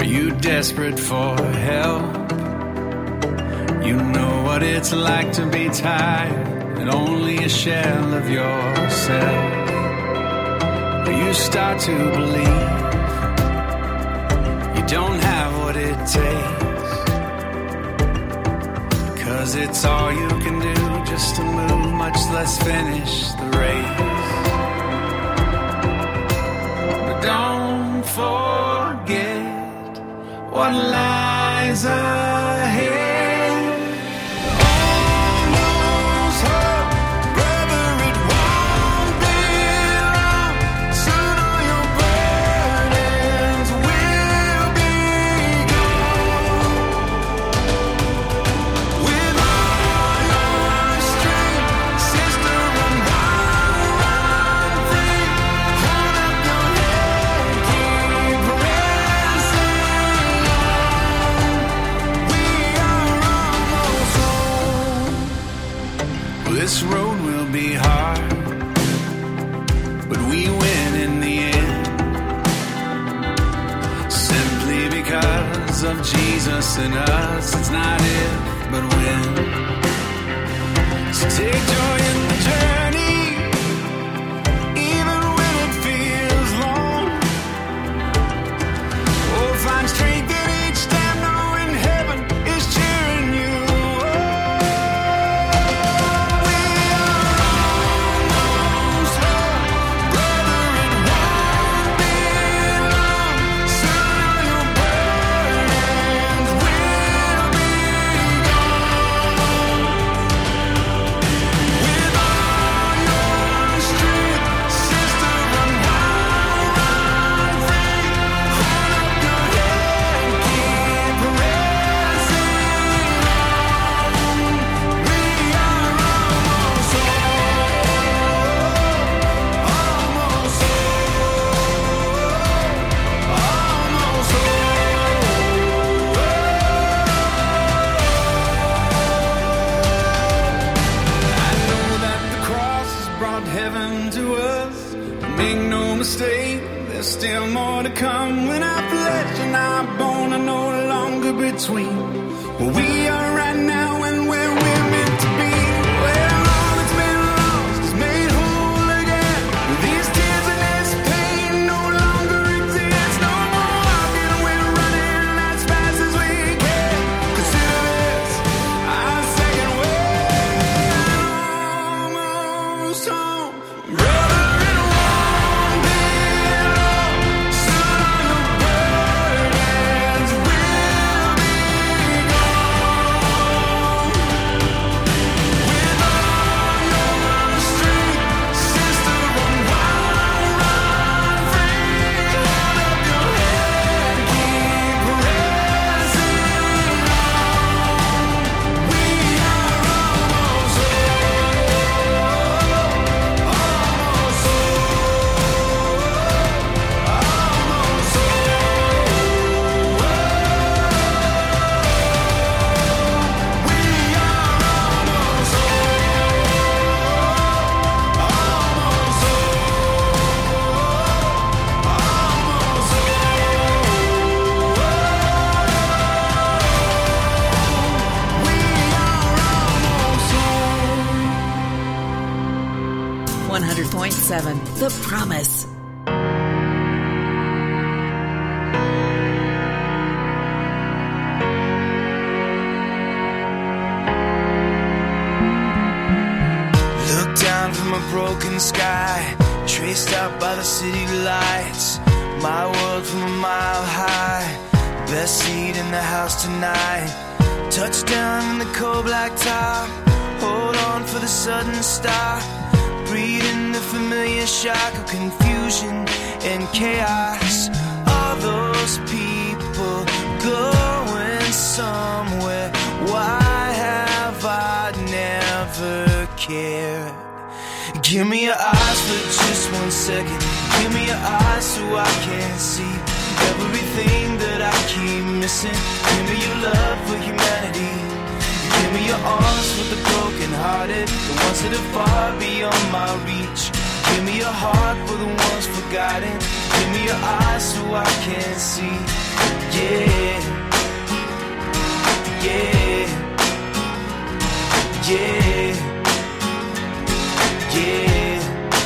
Are you desperate for help? You know what it's like to be tired and only a shell of yourself. Or you start to believe you don't have what it takes, 'cause it's all you can do just to move, much less finish the race. But don't forget what lies ahead. This road will be hard, but we win in the end, simply because of Jesus in us. It's not if, but when. So take joy in the journey, even when it feels long. Oh, find strength in each step, knowing heaven is cheering you. Still more to come when our flesh and our bone are no longer between where we are right now and where we're meant to be. Where all that's been lost is made whole again. These tears and this pain no longer exist. No more walking, we're running as fast as we can. Consider this our second wind. Almost home, brother. The Promise. Look down from a broken sky, traced out by the city lights. My world from a mile high, best seat in the house tonight. Touchdown in the cold black top, hold on for the sudden stop. Breathing the familiar shock of confusion and chaos. All those people going somewhere. Why have I never cared? Give me your eyes for just 1 second. Give me your eyes so I can see everything that I keep missing. Give me your love for humanity. Give me your arms for the broken hearted, the ones that are far beyond my reach. Give me your heart for the ones forgotten. Give me your eyes so I can see. Yeah, yeah, yeah, yeah.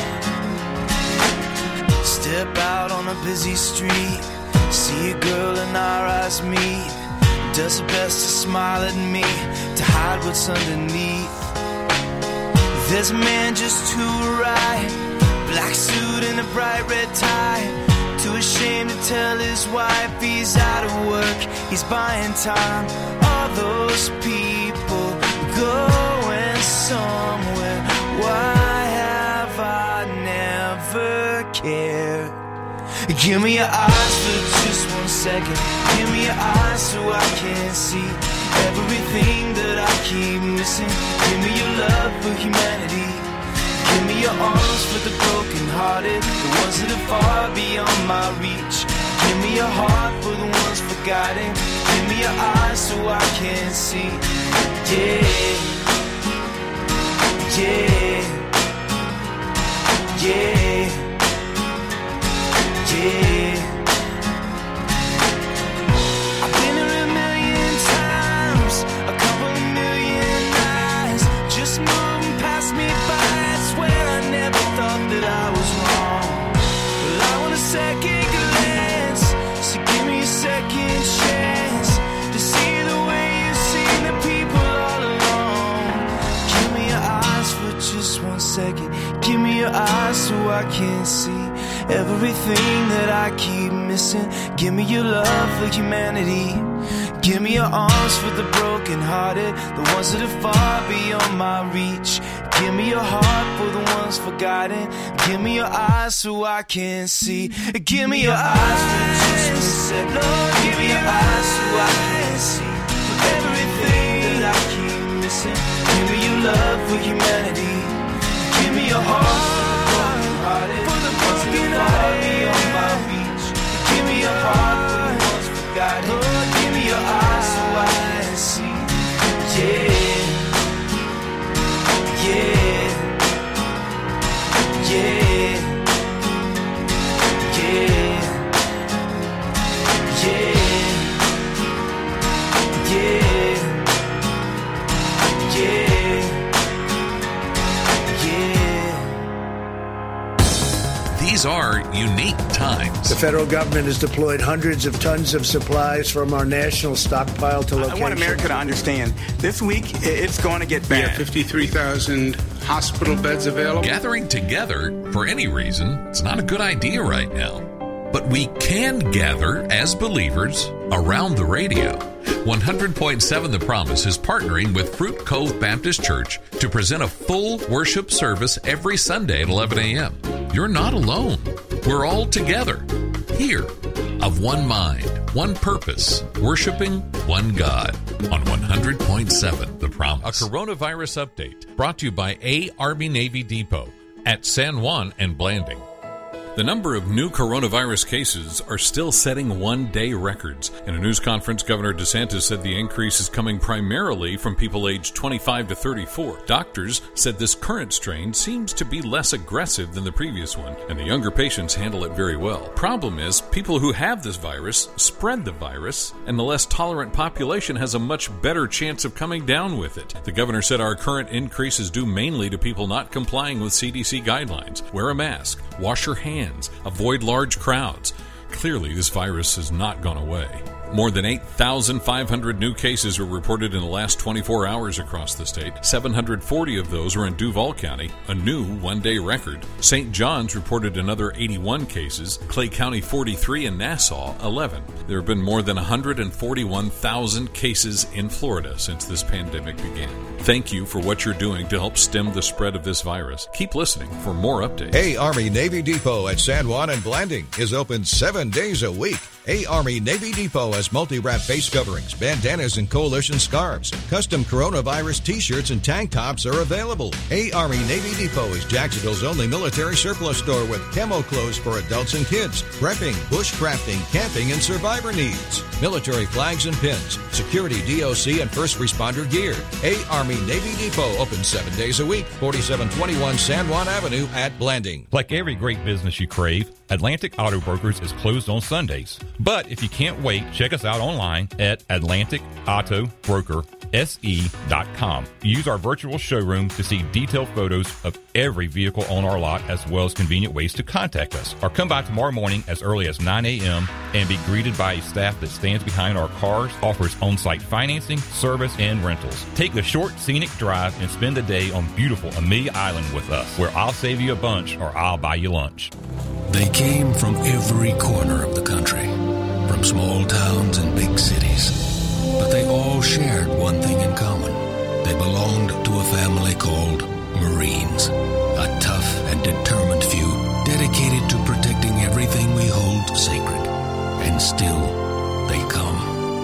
Step out on a busy street, see a girl and our eyes meet. Does her best to smile at me, to hide what's underneath. There's a man just to her right, black suit and a bright red tie. Too ashamed to tell his wife he's out of work, he's buying time. All those people going somewhere. Why have I never cared? Give me your eyes for just 1 second. Give me your eyes so I can see everything that I keep missing. Give me your love for humanity. Give me your arms for the broken-hearted, the ones that are far beyond my reach. Give me your heart for the ones forgotten. Give me your eyes so I can see. Yeah, yeah, yeah, yeah. I've been here a million times, a couple of million eyes just moving past me by. I swear I never thought that I was wrong. Well, I want a second glance, so give me a second chance to see the way you see the people all along. Give me your eyes for just 1 second. Give me your eyes so I can see everything that I keep missing. Give me your love for humanity. Give me your arms for the broken-hearted, the ones that are far beyond my reach. Give me your heart for the ones forgotten. Give me your eyes so I can see. Give me your eyes for just 1 second. Lord, give me your eyes so I can see everything that I keep missing. Give me your love for humanity. Give me your heart for the ones that are far beyond my reach. Give me your heart for the ones forgotten. Lord, give me your eyes so I can see. Yeah, yeah, yeah, yeah, yeah, yeah, yeah. These are unique times. The federal government has deployed hundreds of tons of supplies from our national stockpile to locations. I want America to understand, this week, it's going to get bad. We have 53,000 hospital beds available. Gathering together for any reason, it's not a good idea right now. But we can gather as believers around the radio. 100.7 The Promise is partnering with Fruit Cove Baptist Church to present a full worship service every Sunday at 11 a.m. You're not alone. We're all together, here, of one mind, one purpose, worshiping one God on 100.7 The Promise. A coronavirus update brought to you by A Army Navy Depot at San Juan and Blanding. The number of new coronavirus cases are still setting one-day records. In a news conference, Governor DeSantis said the increase is coming primarily from people aged 25 to 34. Doctors said this current strain seems to be less aggressive than the previous one, and the younger patients handle it very well. Problem is, people who have this virus spread the virus, and the less tolerant population has a much better chance of coming down with it. The governor said our current increase is due mainly to people not complying with CDC guidelines. Wear a mask, wash your hands, avoid large crowds. Clearly, this virus has not gone away. More than 8,500 new cases were reported in the last 24 hours across the state. 740 of those were in Duval County, a new one-day record. St. John's reported another 81 cases, Clay County 43, and Nassau 11. There have been more than 141,000 cases in Florida since this pandemic began. Thank you for what you're doing to help stem the spread of this virus. Keep listening for more updates. A Army Navy Depot at San Juan and Blanding is open 7 days a week. A Army Navy Depot has multi-wrap face coverings, bandanas, and coalition scarves. Custom coronavirus t-shirts and tank tops are available. A Army Navy Depot is Jacksonville's only military surplus store with camo clothes for adults and kids, prepping, bushcrafting, camping, and survivor needs. Military flags and pins, security, DOC, and first responder gear. A Army Navy Depot opens 7 days a week, 4721 San Juan Avenue at Blanding. Like every great business you crave, Atlantic Auto Brokers is closed on Sundays. But if you can't wait, check us out online at AtlanticAutoBrokerSE.com. Use our virtual showroom to see detailed photos of every vehicle on our lot, as well as convenient ways to contact us. Or come by tomorrow morning as early as 9 a.m. and be greeted by a staff that stands behind our cars, offers on-site financing, service, and rentals. Take the short, scenic drive and spend the day on beautiful Amelia Island with us, where I'll save you a bunch or I'll buy you lunch. They came from every corner of the country, from small towns and big cities. But they all shared one thing in common. They belonged to a family called Marines, a tough and determined few dedicated to protecting everything we hold sacred. And still, they come.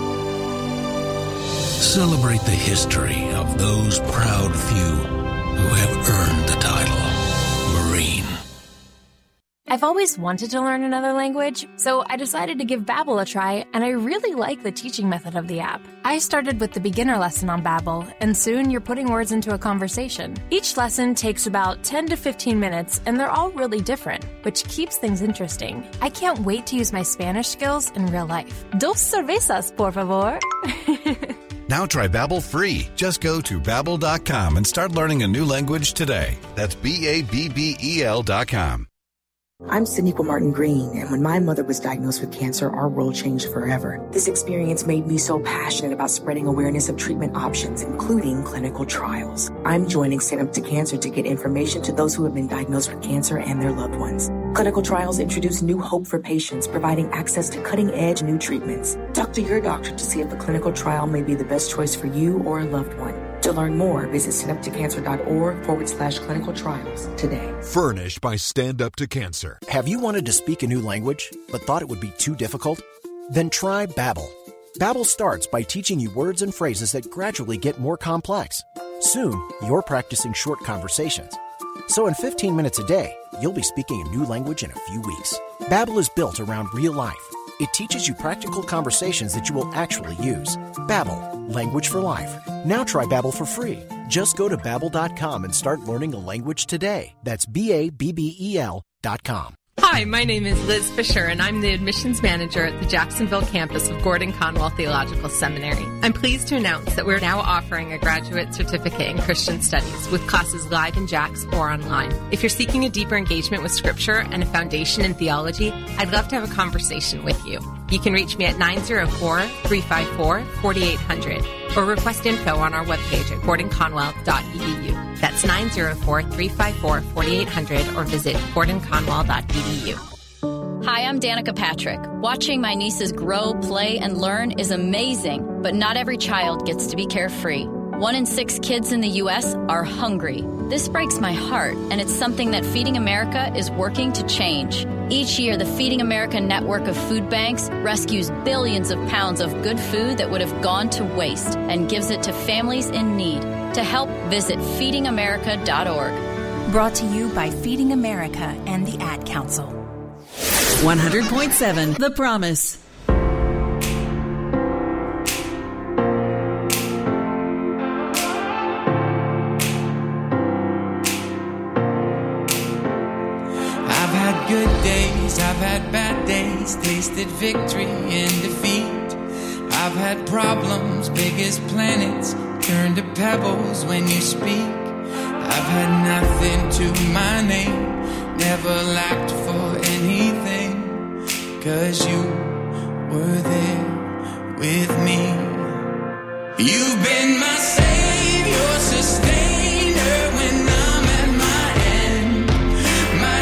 Celebrate the history of those proud few who have earned the title Marine. I've always wanted to learn another language, so I decided to give Babbel a try, and I really like the teaching method of the app. I started with the beginner lesson on Babbel, and soon you're putting words into a conversation. Each lesson takes about 10 to 15 minutes, and they're all really different, which keeps things interesting. I can't wait to use my Spanish skills in real life. Dos cervezas, por favor. Now try Babbel free. Just go to Babbel.com and start learning a new language today. That's BABBEL.com. I'm Saniqua Martin Green, and when my mother was diagnosed with cancer, our world changed forever. This experience made me so passionate about spreading awareness of treatment options, including clinical trials. I'm joining Stand Up to Cancer to get information to those who have been diagnosed with cancer and their loved ones. Clinical trials introduce new hope for patients, providing access to cutting-edge new treatments. Talk to your doctor to see if a clinical trial may be the best choice for you or a loved one. To learn more, visit standuptocancer.org/clinical trials today. Furnished by Stand Up to Cancer. Have you wanted to speak a new language, but thought it would be too difficult? Then try Babbel. Babbel starts by teaching you words and phrases that gradually get more complex. Soon, you're practicing short conversations. So in 15 minutes a day, you'll be speaking a new language in a few weeks. Babbel is built around real life. It teaches you practical conversations that you will actually use. Babbel, language for life. Now try Babbel for free. Just go to Babbel.com and start learning a language today. That's BABBEL.com. Hi, my name is Liz Fisher, and I'm the admissions manager at the Jacksonville campus of Gordon Conwell Theological Seminary. I'm pleased to announce that we're now offering a graduate certificate in Christian Studies with classes live in JAX or online. If you're seeking a deeper engagement with Scripture and a foundation in theology, I'd love to have a conversation with you. You can reach me at 904-354-4800 or request info on our webpage at gordonconwell.edu. That's 904-354-4800 or visit gordonconwell.edu. Hi, I'm Danica Patrick. Watching my nieces grow, play, and learn is amazing, but not every child gets to be carefree. 1 in 6 kids in the U.S. are hungry. This breaks my heart, and it's something that Feeding America is working to change. Each year, the Feeding America network of food banks rescues billions of pounds of good food that would have gone to waste and gives it to families in need. To help, visit feedingamerica.org. Brought to you by Feeding America and the Ad Council. 100.7 The Promise. Good days, I've had bad days, tasted victory and defeat. I've had problems big as planets, turn to pebbles when you speak. I've had nothing to my name, never lacked for anything, 'cause you were there with me. You've been my savior, sustainer when I'm at my end, my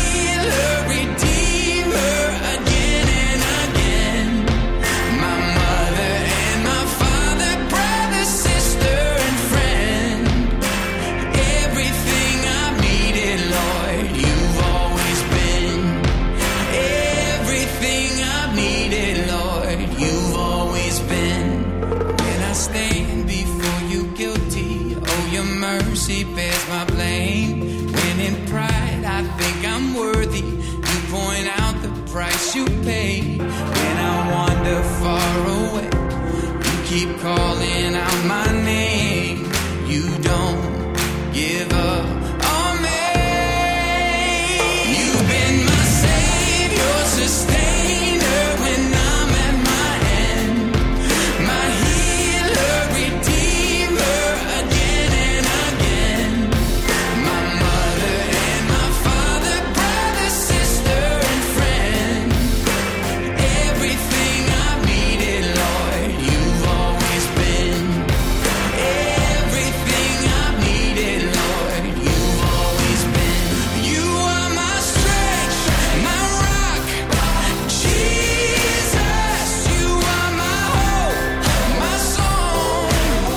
Redeemer again and again, my mother and my father, brother, sister, and friend. Everything I've needed, Lord, you've always been. Everything I've needed, keep calling out my name. You don't give up on me. You've been my savior, sustainer when I'm at my end. My healer, redeemer, again and again. My mother and my father, brother, sister, and friend. Everything I've needed, Lord, you've always been. Everything I've needed, Lord, you've always been. You are my strength, my rock, Jesus. You are my hope, my song,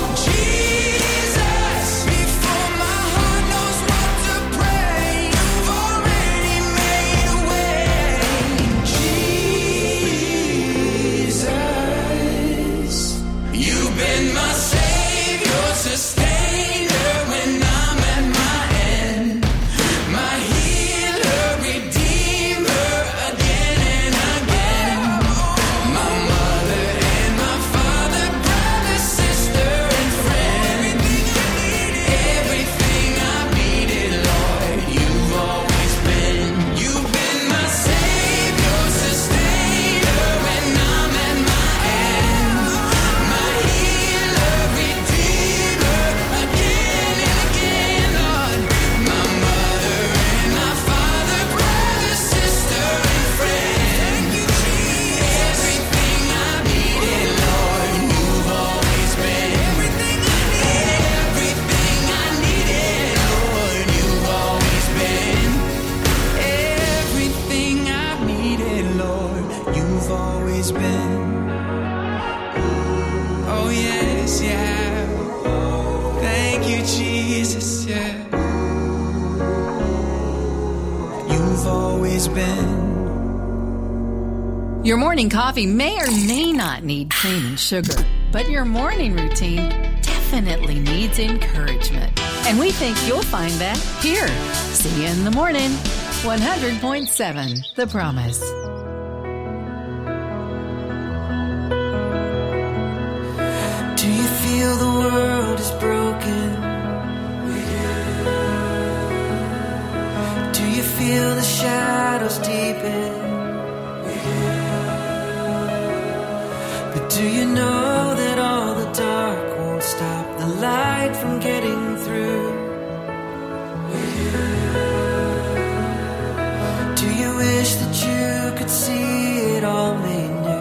Jesus. Before my heart knows what to pray, you've already made a way, Jesus. You've been my savior, sustainer when I'm at my end. My healer, redeemer, again and again. My mother and my father, brother, sister, and friend. Everything I've needed, Lord, you've always been. You've been my savior, sustainer when I'm at my end. My healer, redeemer, again and again, Lord. My mother and my father, brother, sister, and friend. Everything I've needed, Lord, you've always been. Everything I needed, Lord, you've always been. Everything I've needed, Lord, you've always been. Oh yes, yeah. Thank you, Jesus, yeah. You've always been. Your morning coffee may or may not need cream and sugar, but your morning routine definitely needs encouragement. And we think you'll find that here. See you in the morning. 100.7 The Promise. Do you feel the world is broken? Do you feel the shadows deepen? But do you know that all the dark won't stop the light from getting through? Do you wish that you could see it all made new?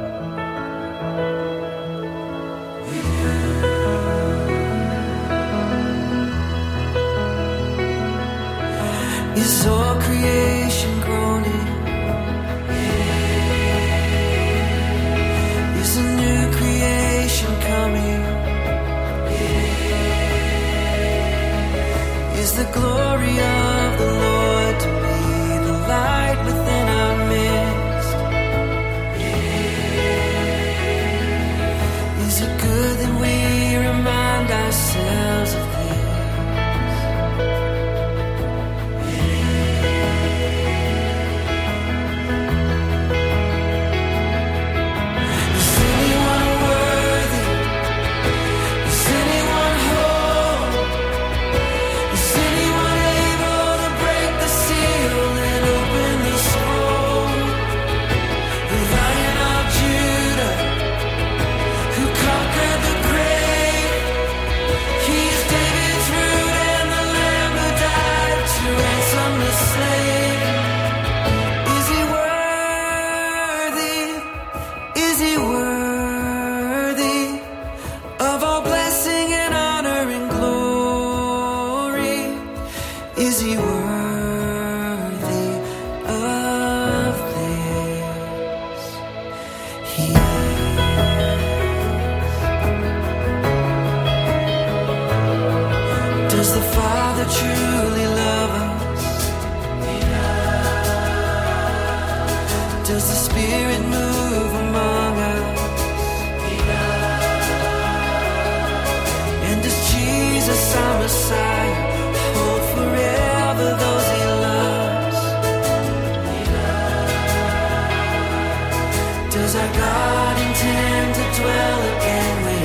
Is all creation groaning? Is a new creation coming? Is the glory of the Lord to be the light within our midst? Is it good that we remind ourselves of this? Does the Spirit move among us? And does Jesus, our Messiah, hold forever those he loves? Does our God intend to dwell again with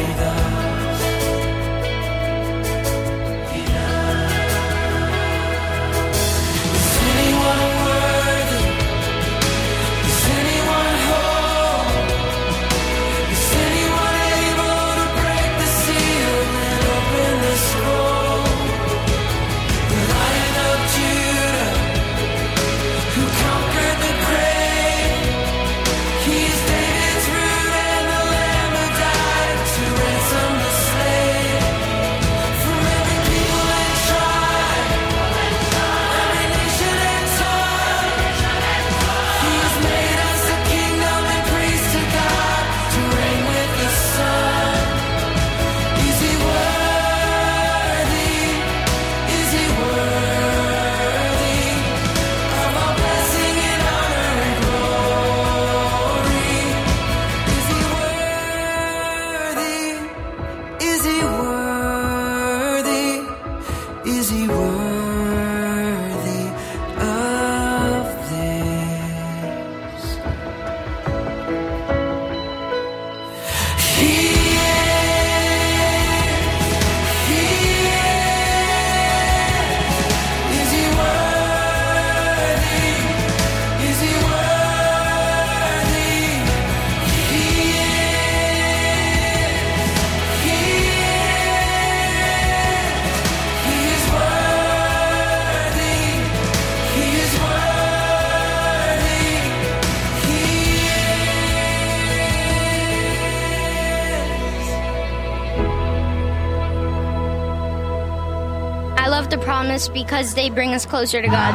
love The Promise because they bring us closer to God.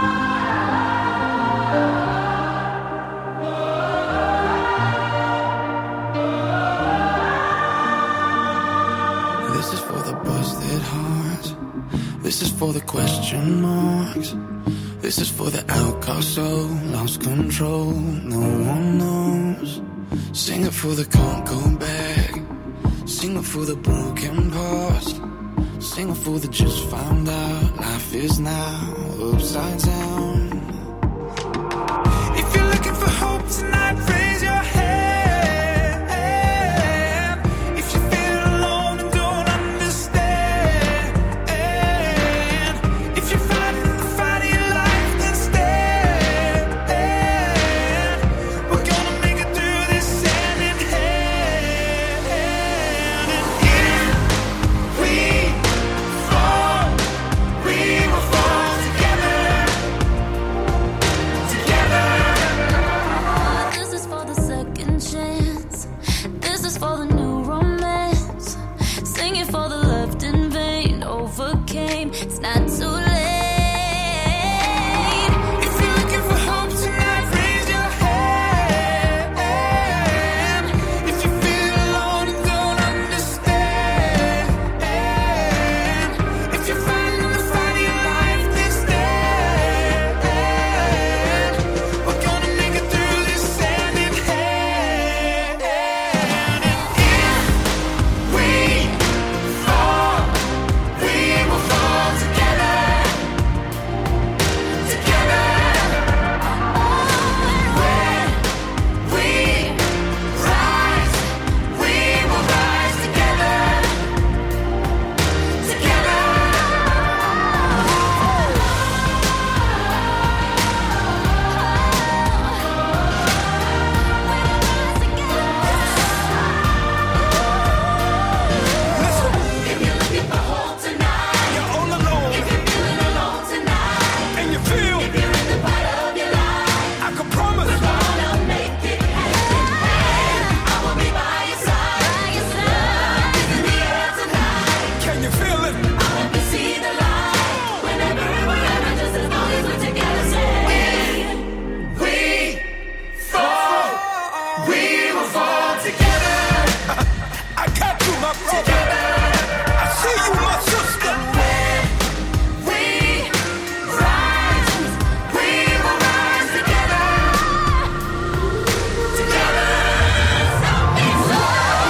This is for the busted hearts. This is for the question marks. This is for the outcast soul, lost control, no one knows. Sing it for the can't go back. Sing it for the broken past. Sing it for the just found out. Life is now upside down. If you're looking for hope tonight, raise your hand. If you feel alone and don't understand, if you're fighting the fight of your life, then stand. We're gonna make it through this hand in hand. And if we fall, we will fall together. Together. This is for the second chance. This is for the new romance. Sing it for the left in vain. Overcame. It's not too late. If you're looking for hope tonight, raise your hand. If you feel alone and don't understand, if you're fighting the fight of your life, then stand. We're gonna make it through this hand in hand. And if we fall, we will fall together. Together. When we rise, we will rise together. Together. If you're looking for hope tonight, you're all alone. If you're feeling alone tonight, and you feel if you're in the fight of your life, I can promise we're gonna make it hand in hand. I will be by your side. It's in the air tonight. Can you feel it? I hope you see the light. Whenever and wherever, just as long as we're together. Say, we fall, we will fall together. I got you, my brother. I see you, my sister. When we rise, we will rise together. Together. We fall,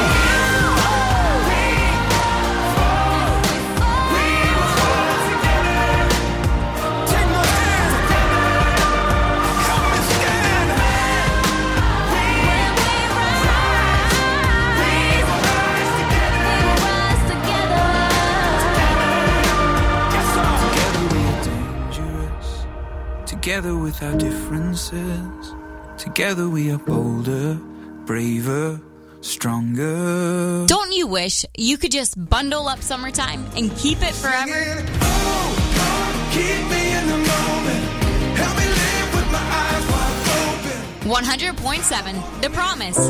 we will fall together. Take my hand. Help me stand. When we rise, we will rise together. Together we are dangerous. Together with our differences. Together we are bolder, braver, stronger. Don't you wish you could just bundle up summertime and keep it forever? Keep me in the moment. Help me live with my eyes wide open. 100.7 The Promise.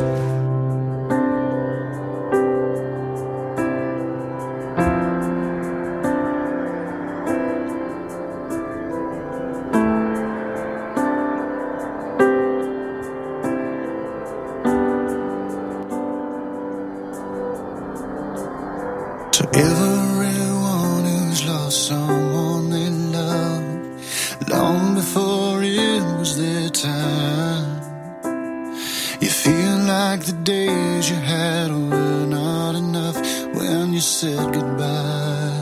To everyone who's lost someone they love, long before it was their time, you feel like the days you had were not enough when you said goodbye.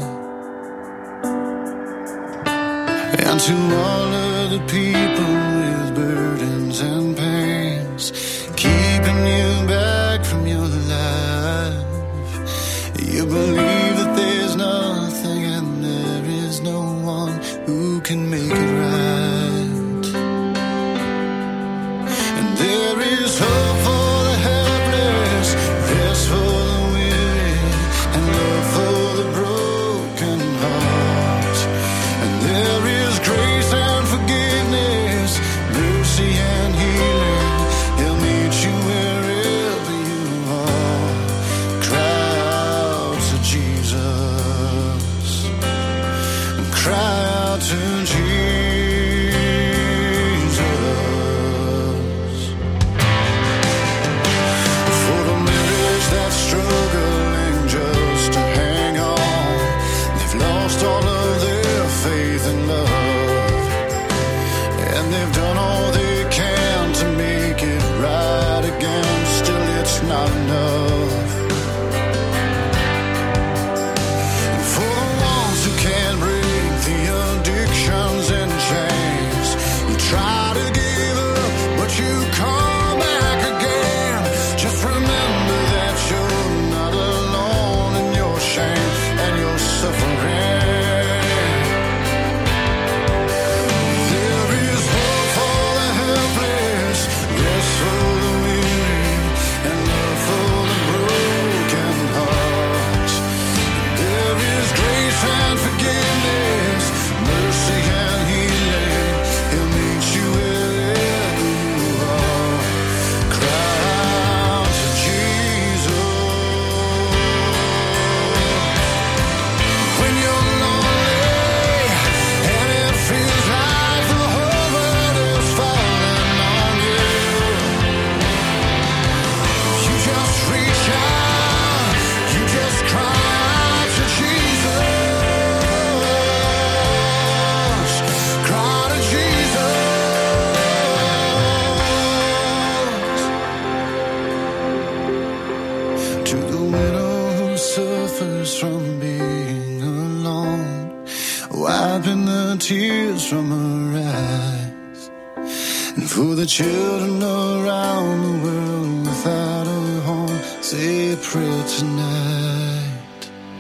And to all of the people with burdens and pains, keeping you back from your life, you believe that there's nothing and there is no one who can make it right. And there is hope for the helpless, rest for the weary, and love for the broken heart. And there is grace and forgiveness, mercy and healing. love. And for the ones who can't break the addictions and chains, you try to give up, but you come back again. Just remember that you're not alone in your shame and your suffering. There is hope for the helpless, rest for the weary, and love for the broken heart. There is grace and forgiveness, mercy and healing. He'll meet you wherever you are. Cry out to Jesus. When you're lonely and it feels like the whole world is falling on you, you just reach out, you just cry out to Jesus. Cry to Jesus. To the widow who suffers from being alone, wiping the tears from her eyes. And for the children around the world without a home, say a prayer tonight.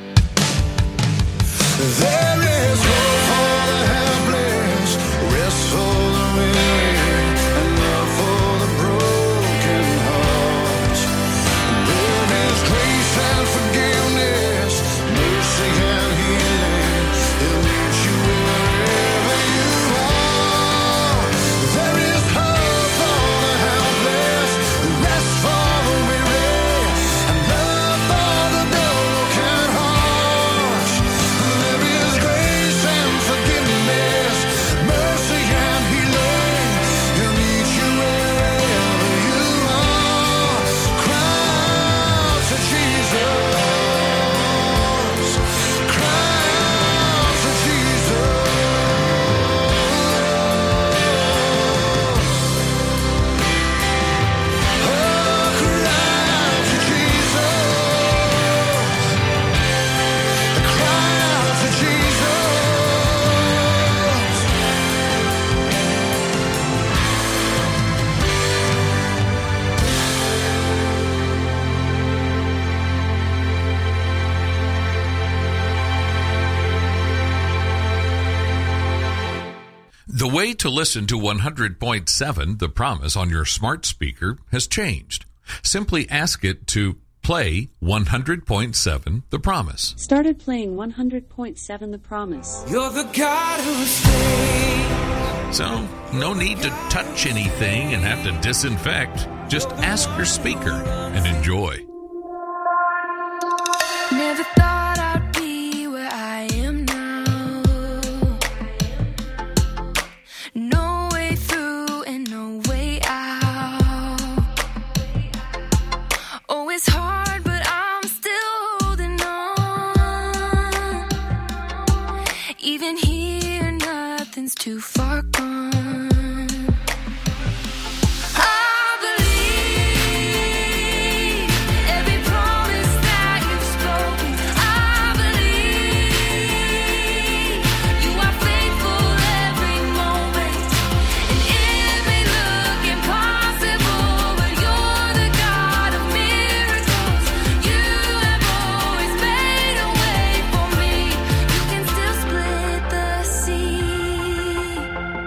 There is hope for the helpless, rest for the weary, and love for the broken heart. There is grace and forgiveness, mercy and healing. He'll meet you wherever you are. There is hope for the helpless, rest for the weary, and love for the broken heart. There is grace and forgiveness, mercy and healing. He'll meet you wherever you are. Cry out to Jesus. Cry out to Jesus. Oh, cry out to Jesus. Cry out to Jesus. The way to listen to 100.7 The Promise on your smart speaker has changed. Simply ask it to play 100.7 The Promise. Started playing 100.7 The Promise. You're the God who stays. So, no need to touch anything and have to disinfect. Just ask your speaker and enjoy. Never thought I'd be where I am now. No way through and no way out. Oh, it's hard, but I'm still holding on. Even here, nothing's too far gone. I believe every promise that you've spoken. I believe you are faithful every moment. And it may look impossible, but you're the God of miracles. You have always made a way for me. You can still split the sea.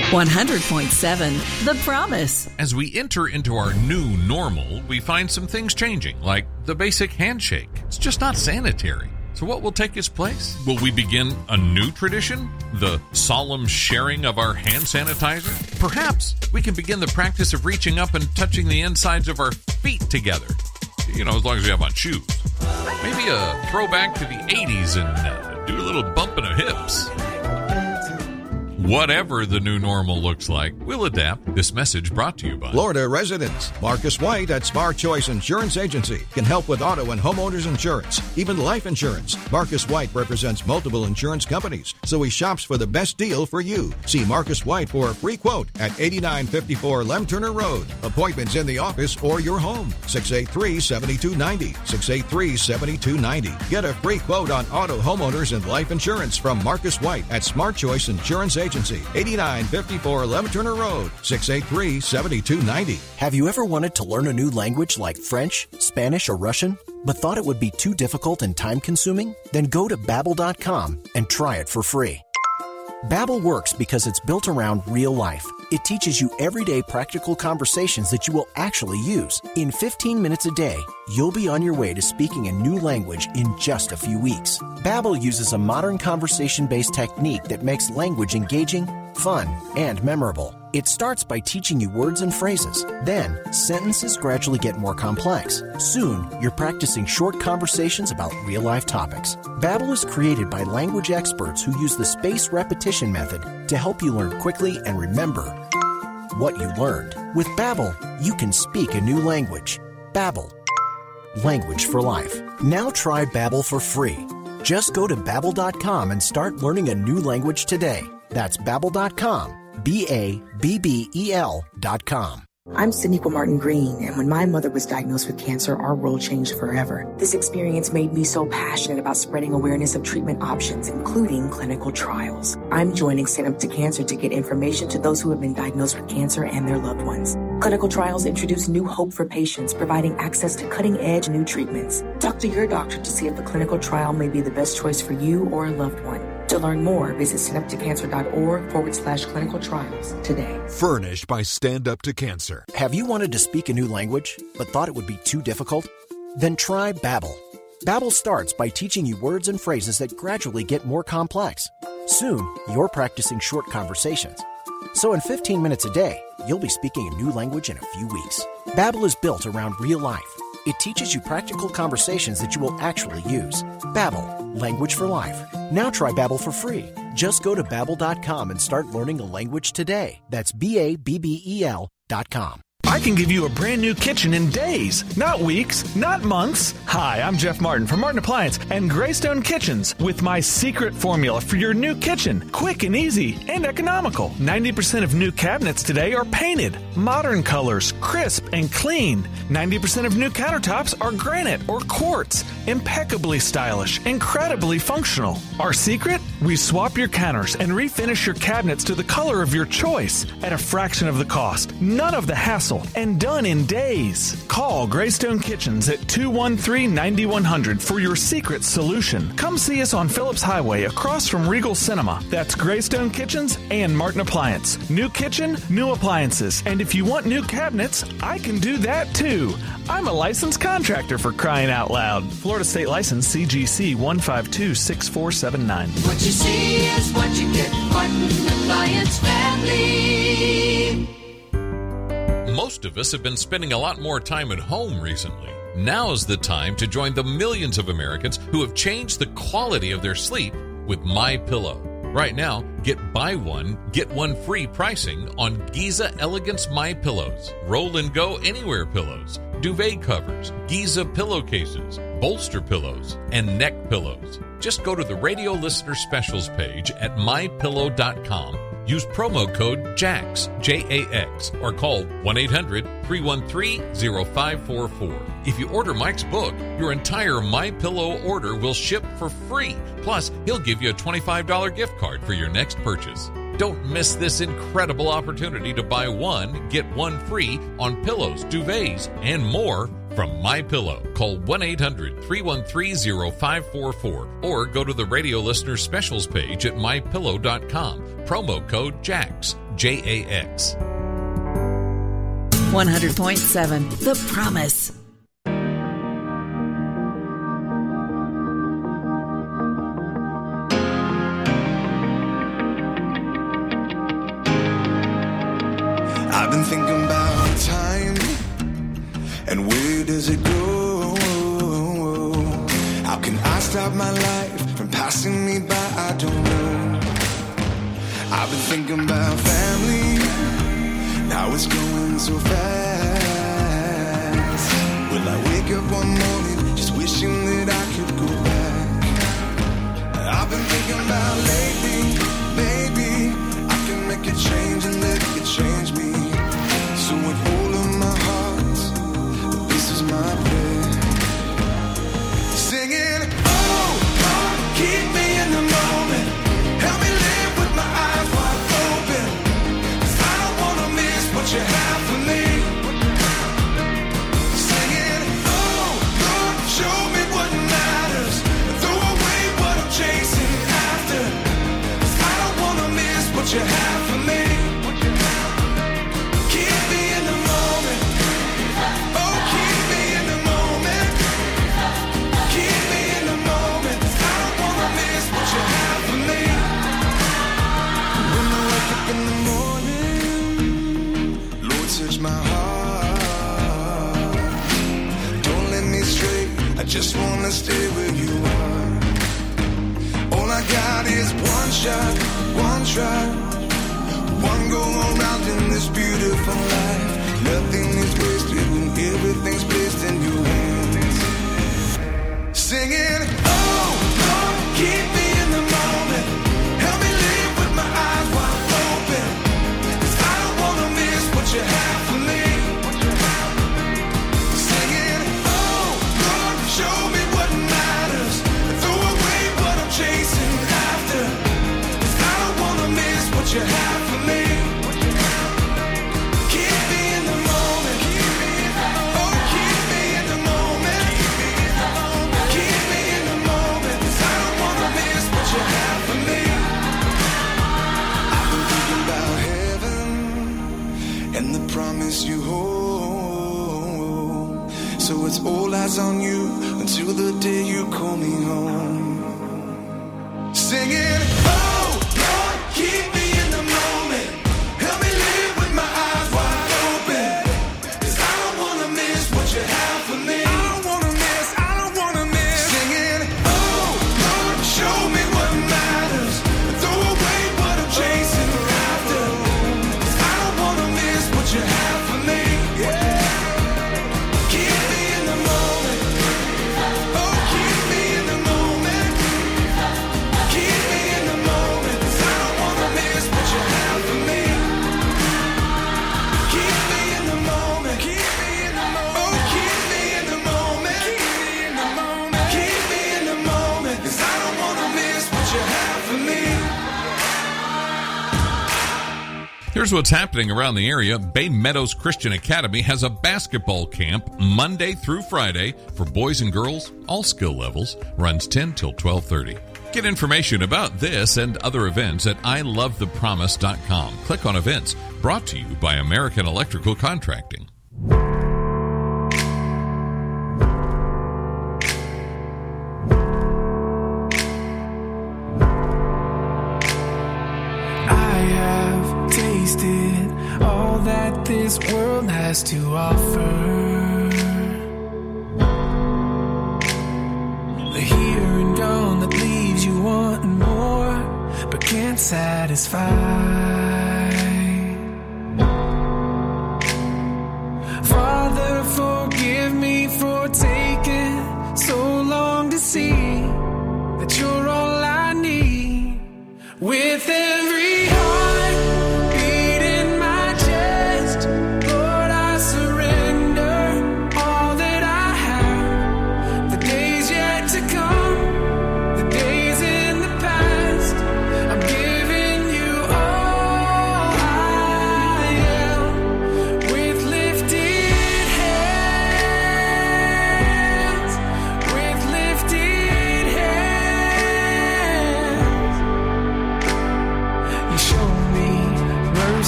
100.7 The Promise. As we enter into our new normal, we find some things changing, like the basic handshake. It's just not sanitary. So what will take its place? Will we begin a new tradition? The solemn sharing of our hand sanitizer? Perhaps we can begin the practice of reaching up and touching the insides of our feet together. You know, as long as we have on shoes. Maybe a throwback to the 80s and do a little bumping of hips. Whatever the new normal looks like, we'll adapt. This message brought to you by Florida residents. Marcus White at Smart Choice Insurance Agency can help with auto and homeowners insurance, even life insurance. Marcus White represents multiple insurance companies, so he shops for the best deal for you. See Marcus White for a free quote at 8954 Lem Turner Road. Appointments in the office or your home. 683-7290. 683-7290. Get a free quote on auto, homeowners, and life insurance from Marcus White at Smart Choice Insurance Agency. 8954 Lem Turner Road, 683-7290. Have you ever wanted to learn a new language like French, Spanish, or Russian, but thought it would be too difficult and time-consuming? Then go to Babbel.com and try it for free. Babbel works because it's built around real life. It teaches you everyday practical conversations that you will actually use. In 15 minutes a day, you'll be on your way to speaking a new language in just a few weeks. Babbel uses a modern conversation-based technique that makes language engaging, fun, and memorable. It starts by teaching you words and phrases. Then, sentences gradually get more complex. Soon, you're practicing short conversations about real-life topics. Babbel is created by language experts who use the spaced repetition method to help you learn quickly and remember what you learned. With Babbel, you can speak a new language. Babbel. Language for life. Now try Babbel for free. Just go to Babbel.com and start learning a new language today. That's Babbel.com. Babbel.com. I'm Saniqua Martin Green, and when my mother was diagnosed with cancer, our world changed forever. This experience made me so passionate about spreading awareness of treatment options, including clinical trials. I'm joining Stand Up to Cancer to get information to those who have been diagnosed with cancer and their loved ones. Clinical trials introduce new hope for patients, providing access to cutting-edge new treatments. Talk to your doctor to see if a clinical trial may be the best choice for you or a loved one. To learn more, visit standuptocancer.org/clinical trials today. Furnished by Stand Up to Cancer. Have you wanted to speak a new language, but thought it would be too difficult? Then try Babbel. Babbel starts by teaching you words and phrases that gradually get more complex. Soon, you're practicing short conversations. So in 15 minutes a day, you'll be speaking a new language in a few weeks. Babbel is built around real life. It teaches you practical conversations that you will actually use. Babbel, language for life. Now try Babbel for free. Just go to Babbel.com and start learning a language today. That's Babbel.com. I can give you a brand new kitchen in days, not weeks, not months. Hi, I'm Jeff Martin from Martin Appliance and Greystone Kitchens with my secret formula for your new kitchen. Quick and easy and economical. 90% of new cabinets today are painted, modern colors, crisp and clean. 90% of new countertops are granite or quartz, impeccably stylish, incredibly functional. Our secret? We swap your counters and refinish your cabinets to the color of your choice at a fraction of the cost. None of the hassle. And done in days. Call Greystone Kitchens at 213-9100 for your secret solution. Come see us on Phillips Highway across from Regal Cinema. That's Greystone Kitchens and Martin Appliance. New kitchen, new appliances. And if you want new cabinets, I can do that too. I'm a licensed contractor, for crying out loud. Florida State License CGC 1526479. What you see is what you get. Martin Appliance Family. Most of us have been spending a lot more time at home recently. Now is the time to join the millions of Americans who have changed the quality of their sleep with MyPillow. Right now, get buy one, get one free pricing on Giza Elegance MyPillows, Roll and Go Anywhere pillows, duvet covers, Giza pillowcases, bolster pillows, and neck pillows. Just go to the radio listener specials page at mypillow.com. Use promo code JAX, J-A-X, or call 1-800-313-0544. If you order Mike's book, your entire MyPillow order will ship for free. Plus, he'll give you a $25 gift card for your next purchase. Don't miss this incredible opportunity to buy one, get one free on pillows, duvets, and more from MyPillow. Call 1-800-313-0544 or go to the radio listener specials page at mypillow.com. Promo code JAX, JAX. 100.7 The Promise. I've been thinking about time and where does it go? How can I stop my life from passing me by? I don't know. I've been thinking about family, now it's going so fast. Will I wake up one morning just wishing that I could go back? I've been thinking about lately, maybe I can make a change and let it change me. So with all of my heart, this is my prayer. Singing, oh, God, keep me in the moment. Help me live with my eyes wide open. 'Cause I don't wanna miss what you have for me. Singing, oh, God, show me what matters. Throw away what I'm chasing after. 'Cause I don't wanna miss what you have for me. My heart, don't let me stray. I just wanna stay where you are. All I got is one shot, one try, one go around in this beautiful life. Nothing is wasted when everything's placed in your hands. Singing, oh, Lord, keep me in the moment. Help me live with my eyes wide open. 'Cause I don't wanna miss what you have. Show me what matters. Throw away what I'm chasing after. 'Cause I don't wanna miss what you have for me. Keep me in the moment. Oh, keep me in the moment. Keep me in the moment. 'Cause I don't wanna miss what you have for me. I've been thinking about heaven and the promise you hold. So it's all eyes on you until the day you call me home. Singing, oh, Lord, keep me in the moment. Help me live with my eyes wide open. 'Cause I don't wanna miss what you have for me. I don't wanna miss, I don't wanna miss. Singing, oh, Lord, show me what matters. Throw away what I'm chasing after. 'Cause I don't wanna miss what you have for me. Yeah. Here's what's happening around the area. Bay Meadows Christian Academy has a basketball camp Monday through Friday for boys and girls, all skill levels, runs 10 till 12:30. Get information about this and other events at ilovethepromise.com. Click on events, brought to you by American Electrical Contracting. All that this world has to offer. The here and gone that leaves you wanting more, but can't satisfy. Father, forgive me for taking so long to see that you're all I need. With every heart beat in my chest, Lord, I surrender all that I have. The days yet to come, the days in the past, I'm giving you all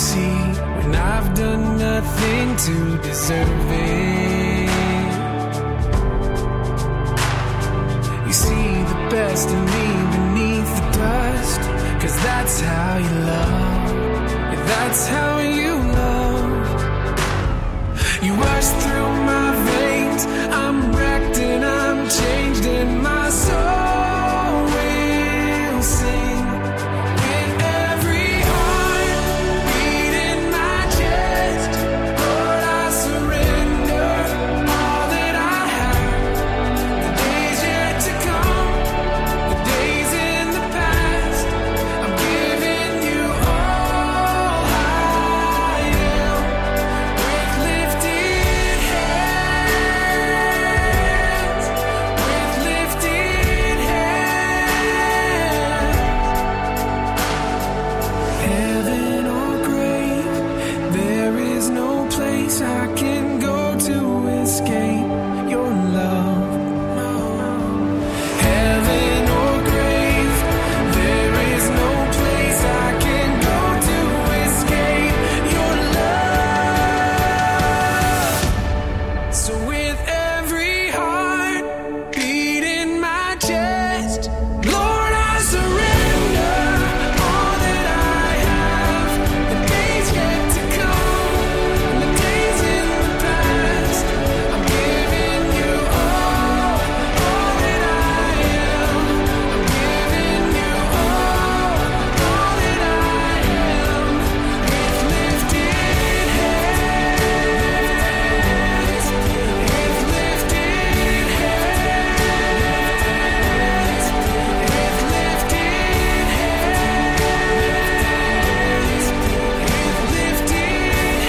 mercy when I've done nothing to deserve it. You see the best in me beneath the dust, 'cause that's how you love. Yeah, that's how you love. You rush through my veins, I'm wrecked and I'm changed, and my soul will sing. With every heartbeat in my chest, Lord, I surrender all that I have. The days yet to come, the days in the past, I'm giving you all I am. With lifted hands, with lifted hands. Heaven or grave, there is no place I can go to escape your love. Heaven or grave, there is no place I can go to escape your love. So with every heartbeat in my chest, Lord, I surrender all that I have. The days yet to come, and the days in the past, I'm giving you all that I am. I'm giving you all that I am. With lifted hands, with lifted hands, with lifted hands, with lifted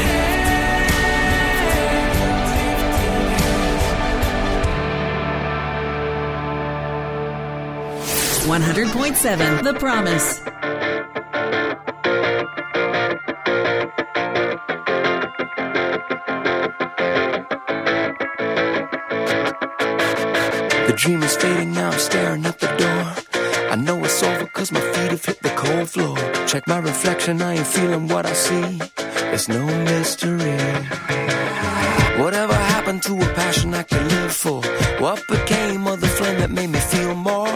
hands. 100.7 The Promise. The dream is fading now, I'm staring at the door. I know it's over 'cause my feet have hit the cold floor. Check my reflection, I ain't feeling what I see. It's no mystery. Whatever happened to a passion I could live for? What became of the flame that made me feel more?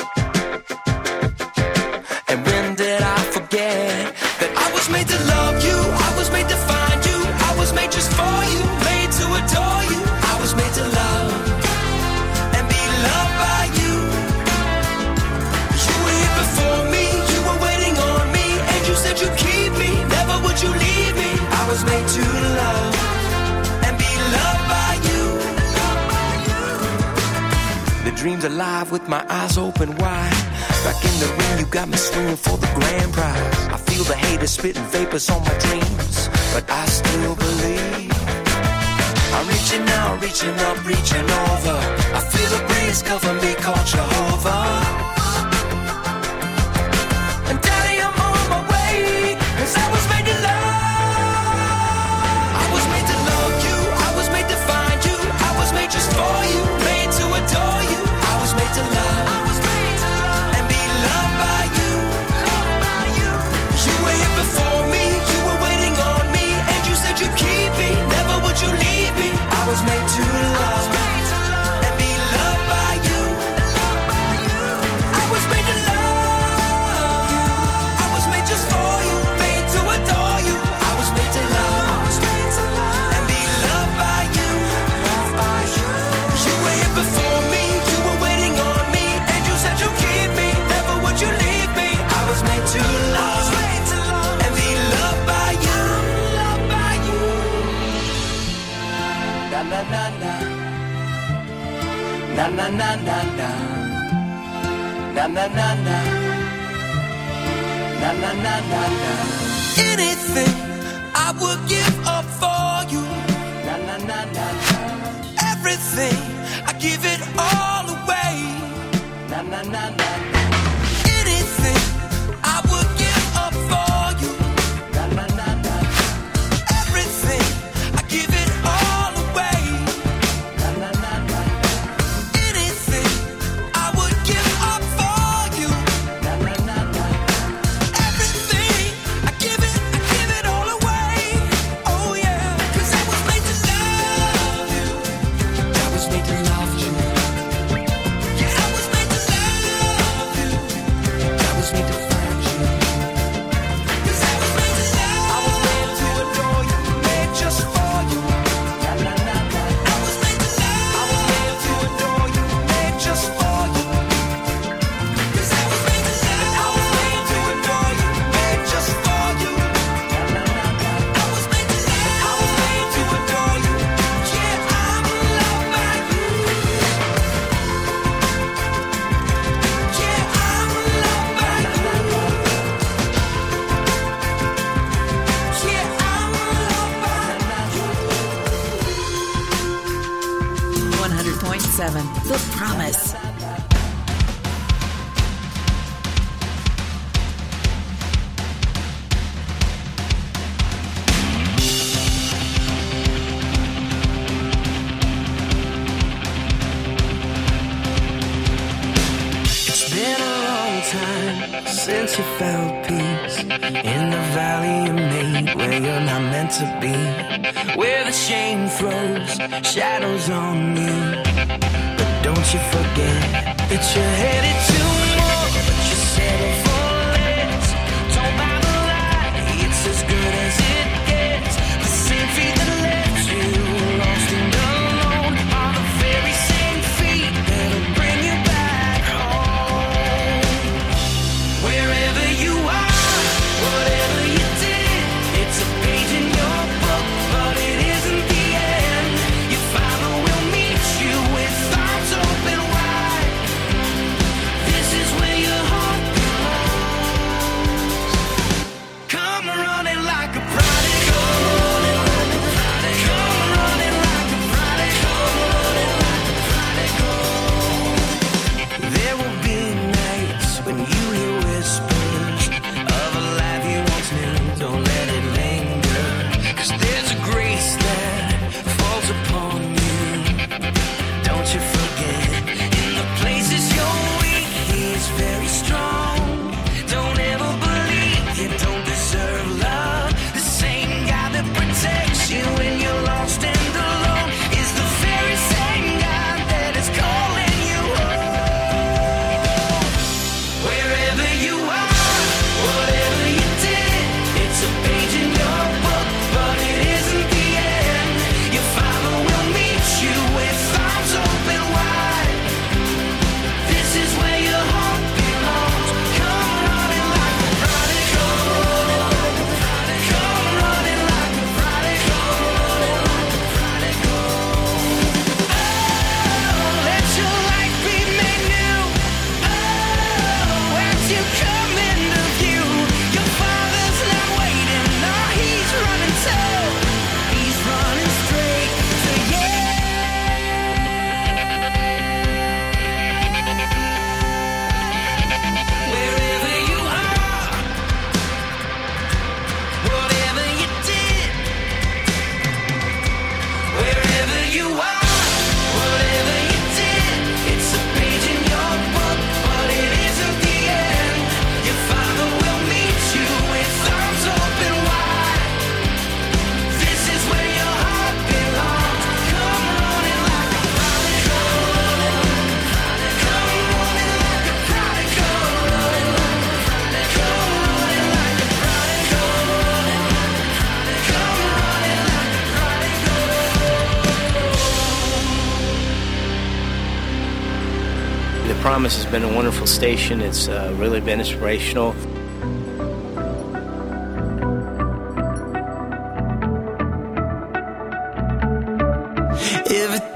And when did I forget that I was made to love you, I was made to find you, I was made just for you, made to adore you. I was made to love and be loved by you. You were here before me, you were waiting on me, and you said you'd keep me, never would you leave me. I was made to love and be loved by you. The dream's alive with my eyes open wide. Back in the ring, you got me swinging for the grand prize. I feel the haters spitting vapors on my dreams, but I still believe. I'm reaching out, reaching up, reaching over. I feel the breeze cover me, called Jehovah. And Daddy, I'm on my way, 'cause I was made to love. I was made to love you, I was made to find you, I was made just for you, made to adore you. I was made to love and be loved by you. You were here before me, you were waiting on me, and you said you'd keep me, never would you leave me. I was made to love and be loved by you. I was made to love. I was made just for you, made to adore you. I was made to love and be loved by you. You were here before me, you were waiting on me, and you said you'd keep me, never would you leave me. I was made to love and be loved by you. Na na na na, na na na na na, na na na na, na na na na na. Anything I would give up for you. Na na na na na. Everything I give it all away. Na na na na na. Anything I would give up for you. Na na na na. Everything I give it all away. Na na na na. Anything I would give up for you. Na na na na. Everything I give it all away. 100.7 The Promise. Since you felt peace in the valley you made, where you're not meant to be, where the shame throws shadows on you. But don't you forget that you're headed to more, but you settle for less. Don't buy the lie, it's as good as it gets. The same feet that left you lost and alone are the very same feet that'll bring you back home. Wherever you are, whatever you did, it's a page in your book, but it isn't the end. Your Father will meet you with arms open wide. This is where your heart belongs. Come running like a prodigal. Come running like a prodigal. There will be nights when you hear whispers of a life you once knew. Don't let it linger, 'cause there's a grace that falls upon you. Don't you forget, in the places you're weak, He's very strong. Don't ever believe you don't deserve love. The same God that protects you when you're lost and alone is the very same God that is calling you home. Wherever you are, whatever you did, it's a page in your book, but it isn't the end. Your Father will meet you with arms open wide. This is where your heart belongs. Come running like a prodigal. Come running like a prodigal. Oh, let your life be made new. Oh, as you come into view, your Father's not waiting. No, He's running too. He's running straight to you. Wherever you are, whatever you did, wherever you are, whatever you did, it's a page in your book, but it isn't the end. Your Father will meet you with arms open wide. This is where your heart belongs. Come running like a prodigal. Come running like a prodigal. Come running like a prodigal. Come running like a prodigal. The Promise has been a wonderful station. It's really been inspirational. Every